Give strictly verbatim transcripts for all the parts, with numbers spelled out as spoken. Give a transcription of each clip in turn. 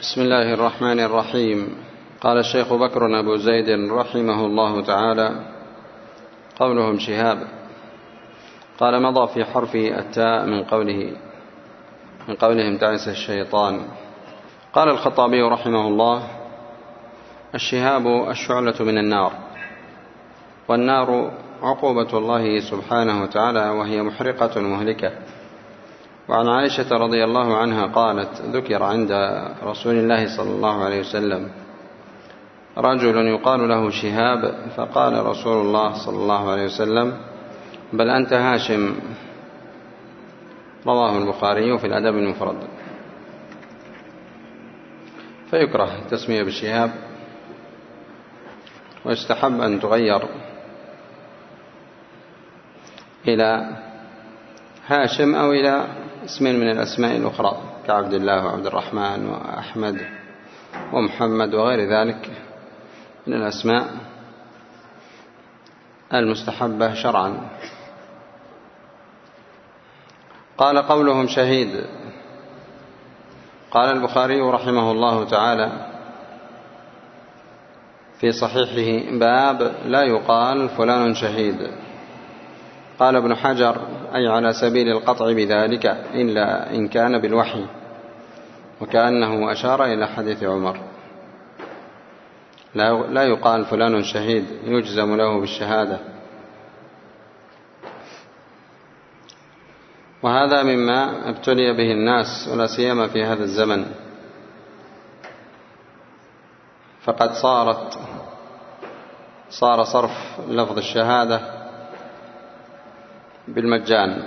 بسم الله الرحمن الرحيم. قال الشيخ بكر أبو زيد رحمه الله تعالى: قولهم شهاب. قال: مضى في حرف التاء من قوله من قولهم تعس الشيطان. قال الخطابي رحمه الله: الشهاب الشعلة من النار، والنار عقوبة الله سبحانه وتعالى، وهي محرقة مهلكة. وعن عائشة رضي الله عنها قالت: ذكر عند رسول الله صلى الله عليه وسلم رجل يقال له شهاب، فقال رسول الله صلى الله عليه وسلم: بل أنت هاشم. رواه البخاري في الأدب المفرد. فيكره التسمية بالشهاب، ويستحب أن تغير إلى هاشم أو إلى اسم من الأسماء الأخرى كعبد الله وعبد الرحمن وأحمد ومحمد وغير ذلك من الأسماء المستحبة شرعا. قال: قولهم شهيد. قال البخاري رحمه الله تعالى في صحيحه: باب لا يقال فلان شهيد. قال ابن حجر: أي على سبيل القطع بذلك إلا إن كان بالوحي، وكأنه أشار إلى حديث عمر. لا يقال فلان شهيد، يجزم له بالشهادة. وهذا مما ابتلي به الناس، ولا سيما في هذا الزمن، فقد صارت صار صرف لفظ الشهادة بالمجان: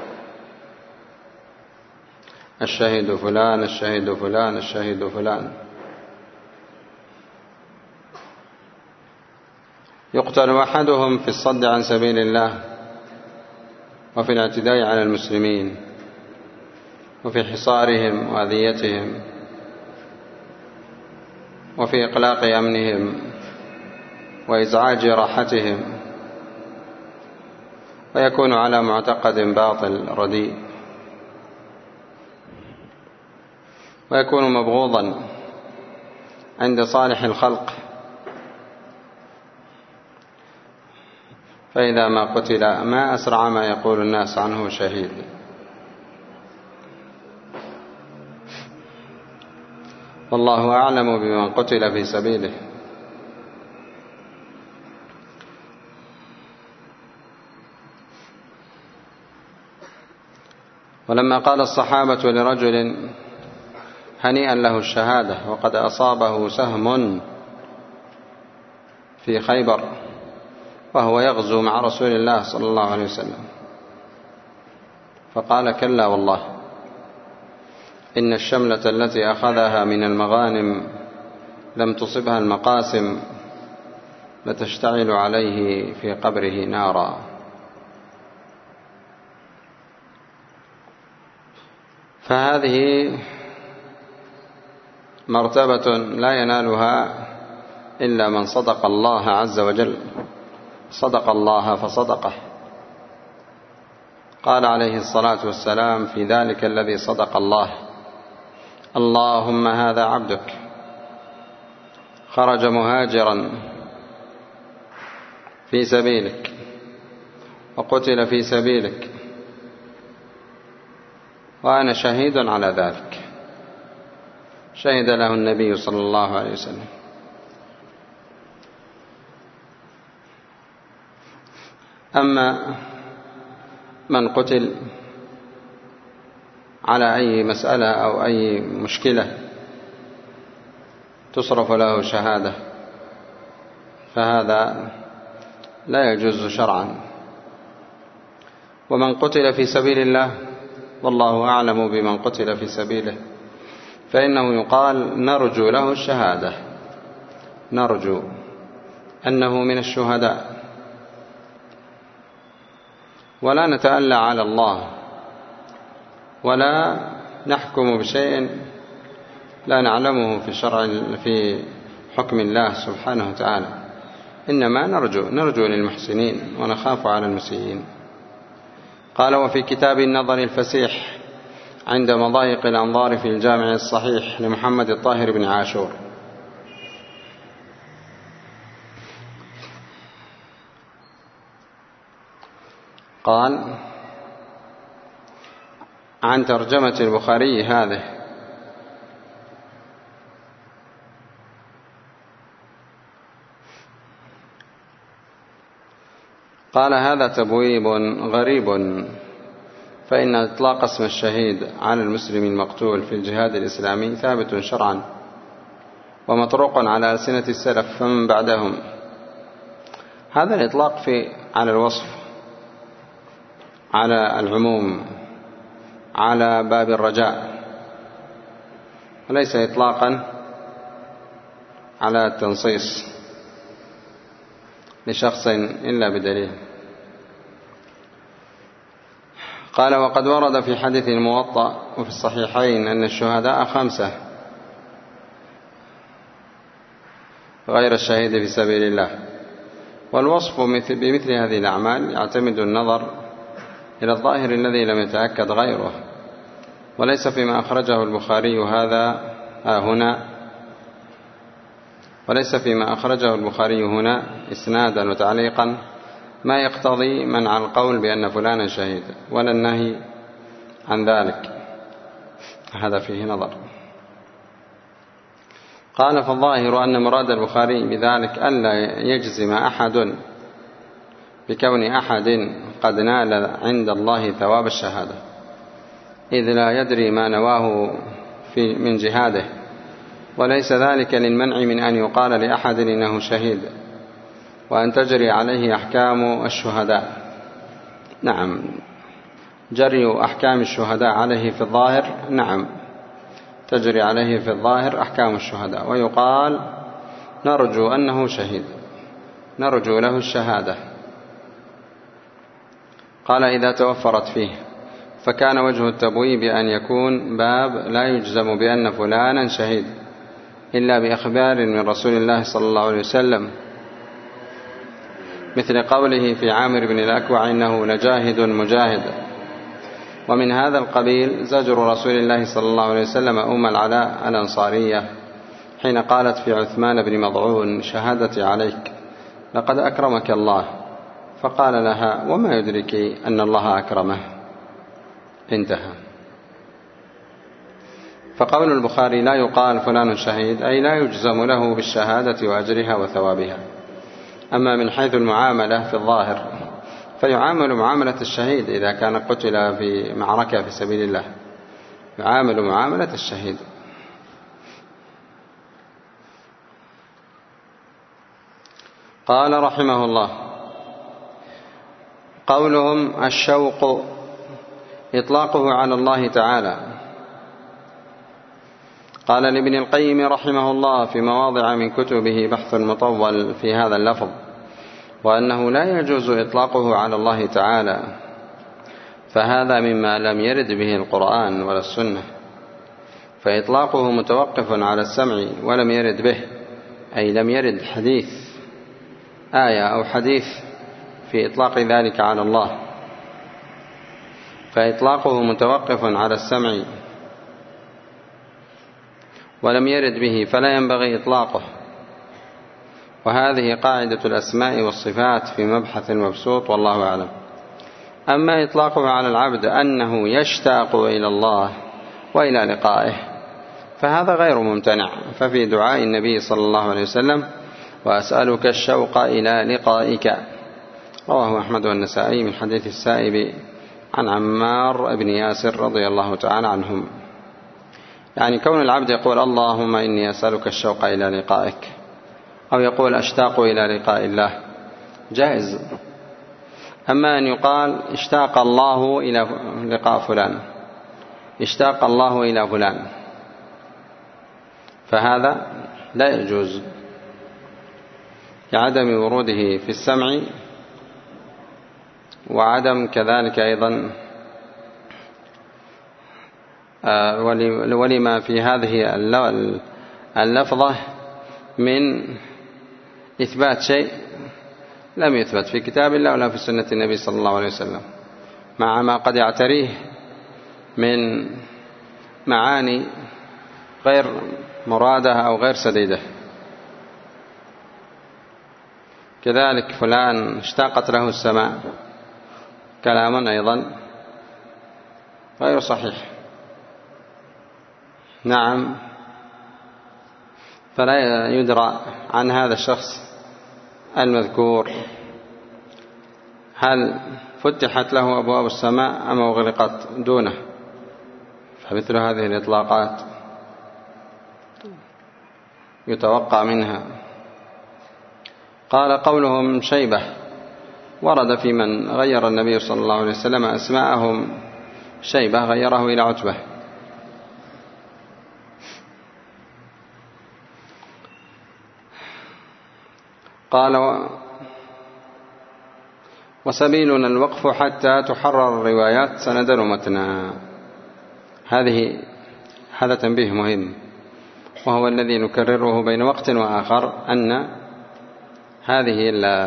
الشهيد فلان، الشهيد فلان، الشهيد فلان. يقتل أحدهم في الصد عن سبيل الله، وفي الاعتداء على المسلمين، وفي حصارهم وأذيتهم، وفي إقلاق أمنهم وإزعاج راحتهم، ويكون على معتقد باطل رديء، ويكون مبغوضا عند صالح الخلق. فإذا ما قتل ما أسرع ما يقول الناس عنه شهيد. والله أعلم بمن قتل في سبيله. ولما قال الصحابة لرجل هنيئا له الشهادة وقد أصابه سهم في خيبر وهو يغزو مع رسول الله صلى الله عليه وسلم، فقال: كلا والله، إن الشملة التي أخذها من المغانم لم تصبها المقاسم، لتشتعل عليه في قبره نارا. فهذه مرتبة لا ينالها إلا من صدق الله عز وجل، صدق الله فصدقه. قال عليه الصلاة والسلام في ذلك الذي صدق الله: اللهم هذا عبدك خرج مهاجرا في سبيلك وقتل في سبيلك، وأنا شهيد على ذلك. شهد له النبي صلى الله عليه وسلم. أما من قتل على أي مسألة أو أي مشكلة تصرف له شهادة، فهذا لا يجوز شرعا. ومن قتل في سبيل الله، والله أعلم بمن قتل في سبيله، فإنه يقال: نرجو له الشهادة، نرجو أنه من الشهداء، ولا نتألى على الله، ولا نحكم بشيء لا نعلمه في شرع في حكم الله سبحانه وتعالى، إنما نرجو نرجو للمحسنين ونخاف على المسيئين. قال: وفي كتاب النظر الفسيح عند مضايق الأنظار في الجامع الصحيح لمحمد الطاهر بن عاشور. قال عن ترجمة البخاري هذه: قال هذا تبويب غريب، فإن إطلاق اسم الشهيد على المسلم المقتول في الجهاد الإسلامي ثابت شرعا ومطروق على ألسنة السلف فمن بعدهم. هذا الإطلاق في على الوصف، على العموم، على باب الرجاء، وليس إطلاقا على التنصيص لشخص إلا بدليل. قال وقد ورد في حديث الموطأ وفي الصحيحين أن الشهداء خمسة غير الشهيد في سبيل الله. والوصف بمثل هذه الأعمال يعتمد النظر إلى الظاهر الذي لم يتأكد غيره، وليس فيما أخرجه البخاري هذا هنا وليس فيما أخرجه البخاري هنا إسنادا وتعليقا ما يقتضي منع القول بأن فلانا شهيد ولا النهي عن ذلك، هذا فيه نظر. قال فالظاهر أن مراد البخاري بذلك ألا يجزم أحد بكون أحد قد نال عند الله ثواب الشهادة، إذ لا يدري ما نواه في من جهاده، وليس ذلك للمنع من أن يقال لأحد إنه شهيد وأن تجري عليه أحكام الشهداء. نعم، جري أحكام الشهداء عليه في الظاهر، نعم تجري عليه في الظاهر أحكام الشهداء، ويقال نرجو أنه شهيد، نرجو له الشهادة. قال إذا توفرت فيه، فكان وجه التبويب أن يكون باب لا يجزم بأن فلانا شهيد إلا بأخبار من رسول الله صلى الله عليه وسلم، مثل قوله في عامر بن الأكوع إنه لجاهد مجاهد. ومن هذا القبيل زجر رسول الله صلى الله عليه وسلم أم العلاء الأنصارية حين قالت في عثمان بن مضعون شهادتي عليك لقد أكرمك الله، فقال لها وما يدرك أن الله أكرمه، انتهى. فقول البخاري لا يقال فلان شهيد أي لا يجزم له بالشهادة وأجرها وثوابها. أما من حيث المعاملة في الظاهر فيعامل معاملة الشهيد إذا كان قتل في معركة في سبيل الله، يعامل معاملة الشهيد. قال رحمه الله قولهم الشوق إطلاقه على الله تعالى. قال لابن القيم رحمه الله في مواضع من كتبه بحث مطول في هذا اللفظ، وأنه لا يجوز إطلاقه على الله تعالى، فهذا مما لم يرد به القرآن ولا السنة، فإطلاقه متوقف على السمع ولم يرد به، أي لم يرد حديث آية أو حديث في إطلاق ذلك على الله، فإطلاقه متوقف على السمع ولم يرد به، فلا ينبغي إطلاقه. وهذه قاعدة الأسماء والصفات في مبحث مبسوط، والله أعلم. أما إطلاقه على العبد أنه يشتاق إلى الله وإلى لقائه فهذا غير ممتنع، ففي دعاء النبي صلى الله عليه وسلم وأسألك الشوق إلى لقائك، رواه أحمد والنسائي من حديث السائب عن عمار بن ياسر رضي الله تعالى عنهم. يعني كون العبد يقول اللهم إني أسألك الشوق إلى لقائك، أو يقول أشتاق إلى لقاء الله، جائز. أما أن يقال اشتاق الله إلى لقاء فلان، اشتاق الله إلى فلان، فهذا لا يجوز لعدم وروده في السمع، وعدم كذلك أيضا ولما في هذه اللفظة من إثبات شيء لم يثبت في كتاب الله ولا في سنة النبي صلى الله عليه وسلم، مع ما قد يعتريه من معاني غير مرادة أو غير سديدة. كذلك فلان اشتاقت له السماء، كلام أيضا غير صحيح. نعم، فلا يدرى عن هذا الشخص المذكور هل فتحت له أبواب السماء أم أغلقت دونه، فمثل هذه الإطلاقات يتوقع منها. قال قولهم شيبة ورد في من غير النبي صلى الله عليه وسلم أسماءهم، شيبة غيره إلى عتبة. قال وسبيلنا الوقف حتى تحرر الروايات سندا ومتنا. هذه هذا تنبيه مهم، وهو الذي نكرره بين وقت وآخر، أن هذه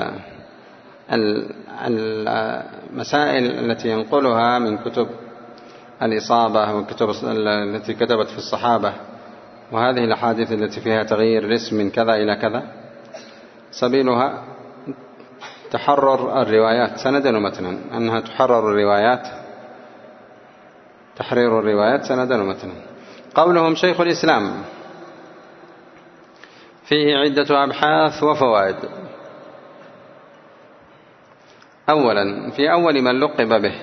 المسائل التي ينقلها من كتب الإصابة والكتب التي كتبت في الصحابة، وهذه الأحاديث التي فيها تغيير الاسم من كذا إلى كذا، سبيلها تحرر الروايات سندا ومتنا، أنها تحرر الروايات، تحرير الروايات سندا ومتنا. قولهم شيخ الإسلام فيه عدة أبحاث وفوائد. أولا، في أول من لقب به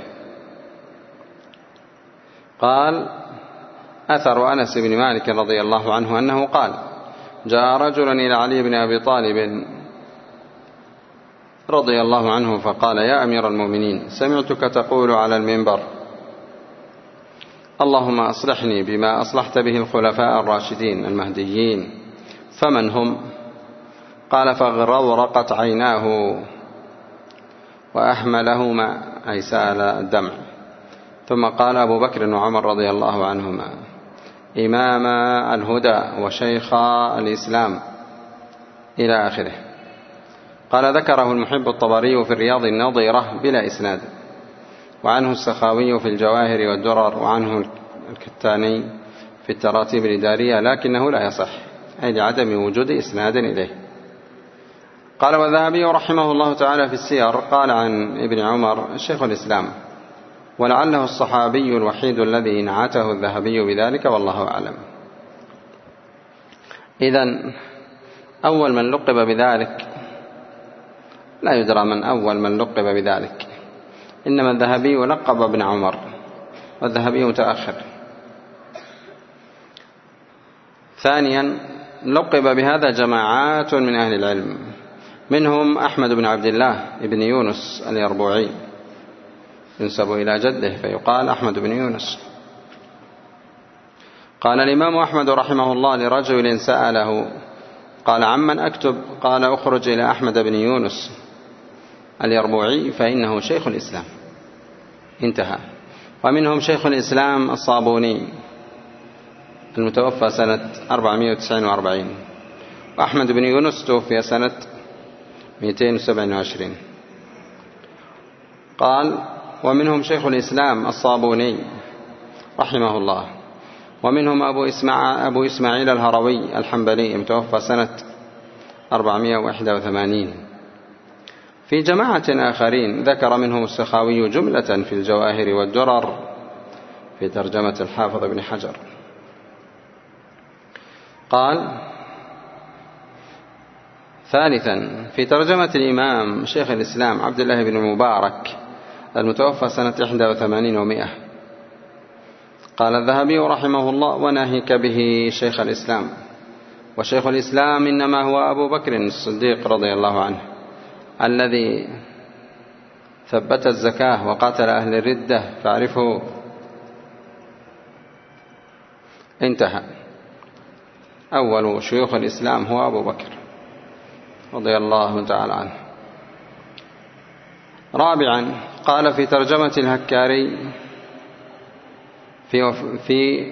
قال أثر أنس بن مالك رضي الله عنه أنه قال جاء رجل إلى علي بن أبي طالب رضي الله عنه فقال يا أمير المؤمنين سمعتك تقول على المنبر اللهم أصلحني بما أصلحت به الخلفاء الراشدين المهديين، فمن هم؟ قال فغرورقت عيناه وأحملهما أي سال الدمع. ثم قال أبو بكر وعمر رضي الله عنهما إمام الهدى وشيخ الإسلام إلى آخره. قال ذكره المحب الطبري في الرياض النظيرة بلا إسناد، وعنه السخاوي في الجواهر والدرر، وعنه الكتاني في التراتيب الإدارية، لكنه لا يصح، أي لعدم وجود إسناد إليه. قال والذهبي رحمه الله تعالى في السير قال عن ابن عمر شيخ الإسلام، ولعله الصحابي الوحيد الذي نعته الذهبي بذلك، والله أعلم. إذن أول من لقب بذلك لا يدرى من أول من لقب بذلك، إنما الذهبي لقب ابن عمر، والذهبي متأخر. ثانيا، لقب بهذا جماعات من أهل العلم، منهم أحمد بن عبد الله بن يونس اليربوعي، ينسب إلى جده فيقال أحمد بن يونس. قال الإمام أحمد رحمه الله لرجل سأله قال عمن أكتب؟ قال أخرج إلى أحمد بن يونس اليربوعي فإنه شيخ الإسلام. انتهى. ومنهم شيخ الإسلام الصابوني المتوفى سنة أربعمائة وتسعة وأربعين، وأحمد بن يونس توفي سنة مئتين وسبعة وعشرين. قال ومنهم شيخ الإسلام الصابوني رحمه الله، ومنهم أبو إسماعيل, أبو إسماعيل الهروي الحنبلي المتوفى سنة أربعمائة وواحد وثمانين. في جماعة آخرين ذكر منهم السخاوي جملة في الجواهر والدرر في ترجمة الحافظ بن حجر. قال ثالثا، في ترجمة الإمام شيخ الإسلام عبد الله بن المبارك المتوفى سنة إحدى وثمانين ومئة. قال الذهبي رحمه الله وناهيك به شيخ الإسلام، وشيخ الإسلام إنما هو أبو بكر الصديق رضي الله عنه الذي ثبت الزكاة وقاتل أهل الردة فاعرفه. انتهى. أول شيوخ الإسلام هو أبو بكر رضي الله تعالى عنه. رابعا، قال في ترجمة الهكاري في في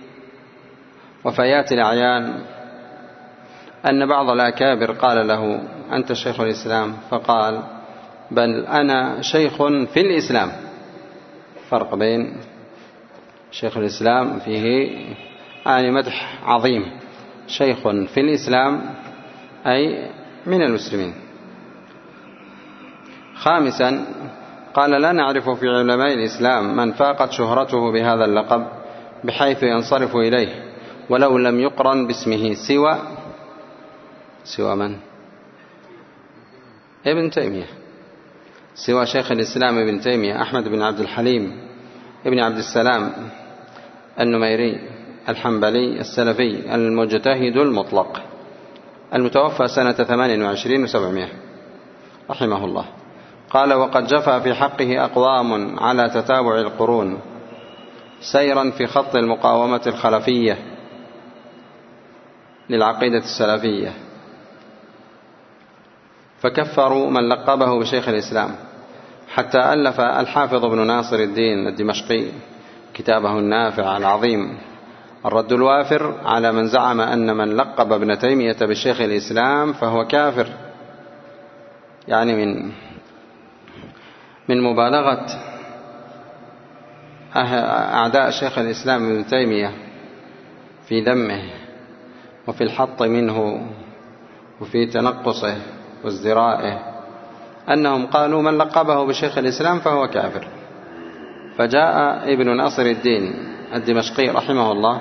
وفيات الأعيان أن بعض الأكابر قال له أنت شيخ الإسلام، فقال بل أنا شيخ في الإسلام. فرق بين شيخ الإسلام فيه يعني مدح عظيم، شيخ في الإسلام أي من المسلمين. خامسا قال لا نعرف في علماء الإسلام من فاقت شهرته بهذا اللقب بحيث ينصرف إليه ولو لم يقرن باسمه سوى سوى من؟ ابن تيمية، سوى شيخ الإسلام ابن تيمية أحمد بن عبد الحليم ابن عبد السلام النميري الحنبلي السلفي المجتهد المطلق المتوفى سنة ثمان وعشرين وسبعمائة رحمه الله. قال وقد جفى في حقه أقوام على تتابع القرون سيرا في خط المقاومة الخلفية للعقيدة السلفية، فكفروا من لقبه بشيخ الإسلام، حتى ألف الحافظ ابن ناصر الدين الدمشقي كتابه النافع العظيم الرد الوافر على من زعم أن من لقب ابن تيمية بشيخ الإسلام فهو كافر، يعني من من مبالغة أعداء شيخ الإسلام ابن تيمية في ذمه وفي الحط منه وفي تنقصه وازدرائه أنهم قالوا من لقبه بشيخ الإسلام فهو كافر. فجاء ابن ناصر الدين الدمشقي رحمه الله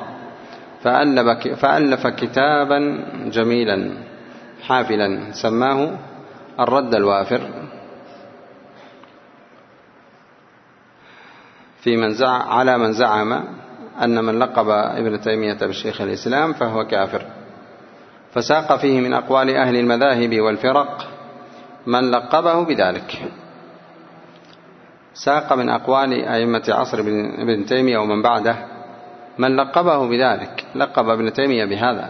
فألف كتابا جميلا حافلا سماه الرد الوافر في من زع على من زعم أن من لقب ابن تيمية بشيخ الإسلام فهو كافر، فساق فيه من أقوال أهل المذاهب والفرق من لقبه بذلك. ساق من أقوال أئمة عصر ابن تيمية ومن بعده من لقبه بذلك، لقب ابن تيمية بهذا.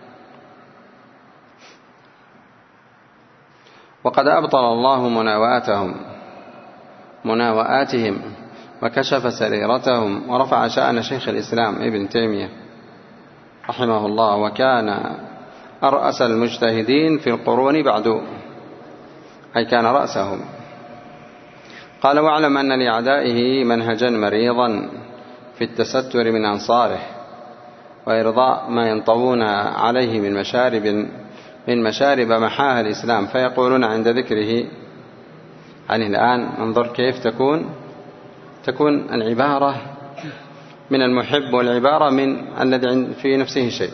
وقد أبطل الله مناواتهم مناوآتهم وكشف سريرتهم ورفع شأن شيخ الإسلام ابن تيمية رحمه الله، وكان أرأس المجتهدين في القرون بعد، أي كان رأسهم. قال واعلم أن لأعدائه منهجا مريضا في التستر من أنصاره وإرضاء ما ينطوون عليه من مشارب من مشارب محاها الإسلام، فيقولون عند ذكره يعني الآن انظر كيف تكون تكون العبارة من المحب والعبارة من الذي في نفسه شيء.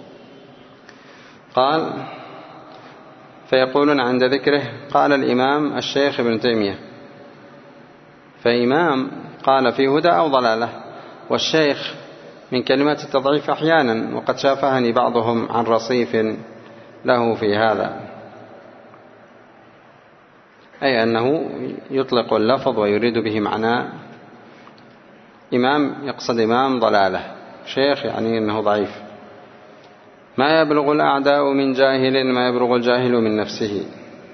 قال فيقولون عند ذكره قال الإمام الشيخ ابن تيمية، فإمام قال في هدى أو ضلالة، والشيخ من كلمات التضعيف أحيانا، وقد شافهني بعضهم عن رصيف له في هذا، أي أنه يطلق اللفظ ويريد به معنى إمام، يقصد إمام ضلالة، شيخ يعني أنه ضعيف. ما يبلغ الأعداء من جاهل ما يبلغ الجاهل من نفسه.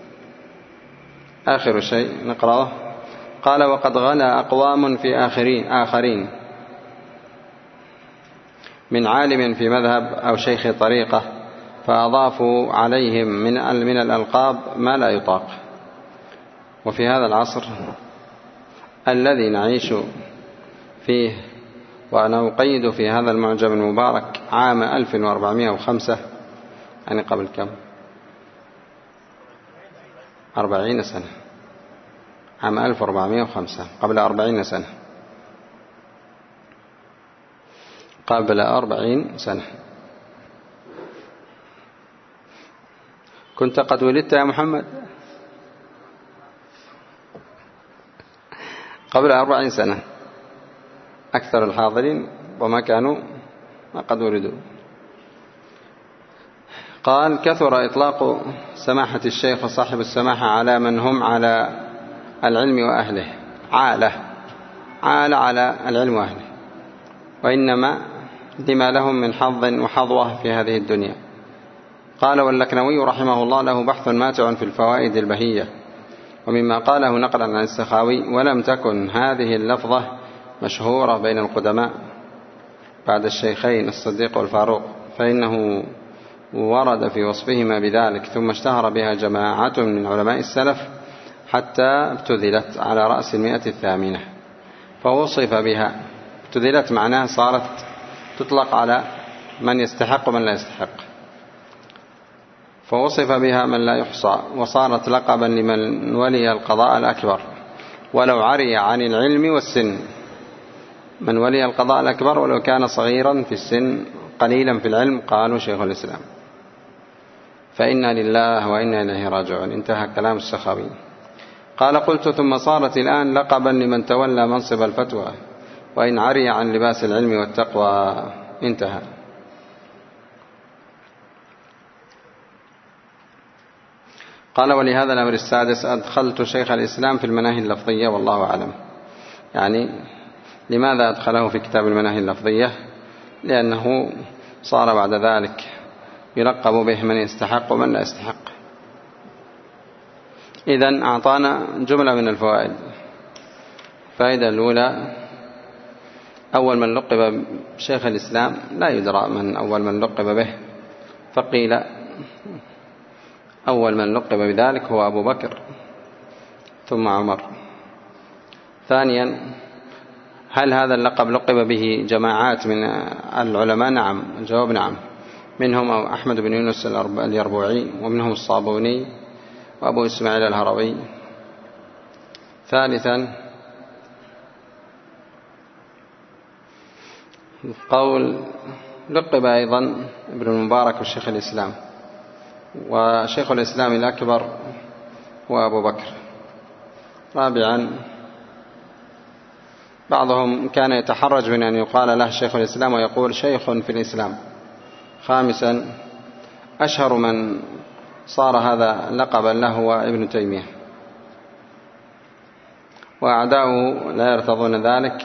آخر شيء نقرأه. قال وقد غلا أقوام في آخرين آخرين من عالم في مذهب أو شيخ طريقة فأضافوا عليهم من من الألقاب ما لا يطاق. وفي هذا العصر الذي نعيش فيه، وأنا أقيد في هذا المعجم المبارك عام ألف وأربعمائة وخمسة، يعني قبل كم؟ أربعين سنة، عام ألف وأربعمائة وخمسة، قبل أربعين سنة، قبل أربعين سنة. كنت قد ولدت يا محمد قبل أربعين سنة. أكثر الحاضرين وما كانوا ما قد ولدوا. قال كثر إطلاق سماحة الشيخ وصاحب السماحة على من هم على العلم وأهله، عالة عالة على العلم وأهله، وإنما لما لهم من حظ وحظوة في هذه الدنيا. قال واللكنوي رحمه الله له بحث ماتع في الفوائد البهية، ومما قاله نقلا عن السخاوي ولم تكن هذه اللفظة مشهورة بين القدماء بعد الشيخين الصديق والفاروق، فإنه ورد في وصفهما بذلك، ثم اشتهر بها جماعة من علماء السلف حتى ابتذلت على رأس المئة الثامنة، فوصف بها ابتذلت معناها صارت تطلق على من يستحق ومن لا يستحق، فوصف بها من لا يحصى، وصارت لقبا لمن ولي القضاء الأكبر ولو عري عن العلم والسن. من ولي القضاء الأكبر ولو كان صغيرا في السن قليلا في العلم، قالوا شيخ الإسلام. فإنا لله وإنا إليه راجعون. انتهى كلام السخاوي. قال قلت ثم صارت الآن لقبا لمن تولى منصب الفتوى وإن عري عن لباس العلم والتقوى. انتهى. قال ولهذا الأمر السادس أدخلت شيخ الإسلام في المناهي اللفظية والله أعلم. يعني لماذا أدخله في كتاب المناهي اللفظية؟ لأنه صار بعد ذلك يلقب به من يستحق ومن لا يستحق. إذن أعطانا جملة من الفوائد. الفائدة الأولى: أول من لقب شيخ الإسلام لا يدرى من أول من لقب به، فقيل أول من لقب بذلك هو أبو بكر ثم عمر. ثانيا: هل هذا اللقب لقب به جماعات من العلماء؟ نعم، الجواب نعم. منهم أحمد بن يونس اليربوعي، ومنهم الصابوني وأبو إسماعيل الهروي. ثالثا: قول لقب أيضا ابن المبارك والشيخ الإسلام، وشيخ الإسلام الأكبر هو أبو بكر. رابعا: بعضهم كان يتحرج من أن يقال له شيخ الإسلام ويقول شيخ في الإسلام. خامسا: أشهر من صار هذا لقبا له هو ابن تيمية، وأعداؤه لا يرتضون ذلك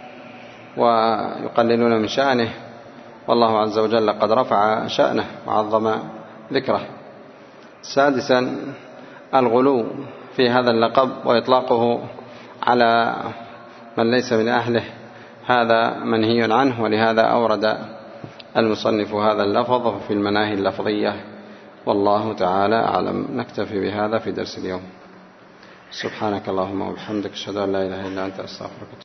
ويقللون من شأنه، والله عز وجل قد رفع شأنه وعظم ذكره. سادسا: الغلو في هذا اللقب وإطلاقه على من ليس من أهله، هذا منهي عنه، ولهذا أورد المصنف هذا اللفظ في المناهي اللفظية. والله تعالى أعلم. نكتفي بهذا في درس اليوم. سبحانك اللهم وبحمدك، أشهد أن لا إله إلا أنت، أستغفرك.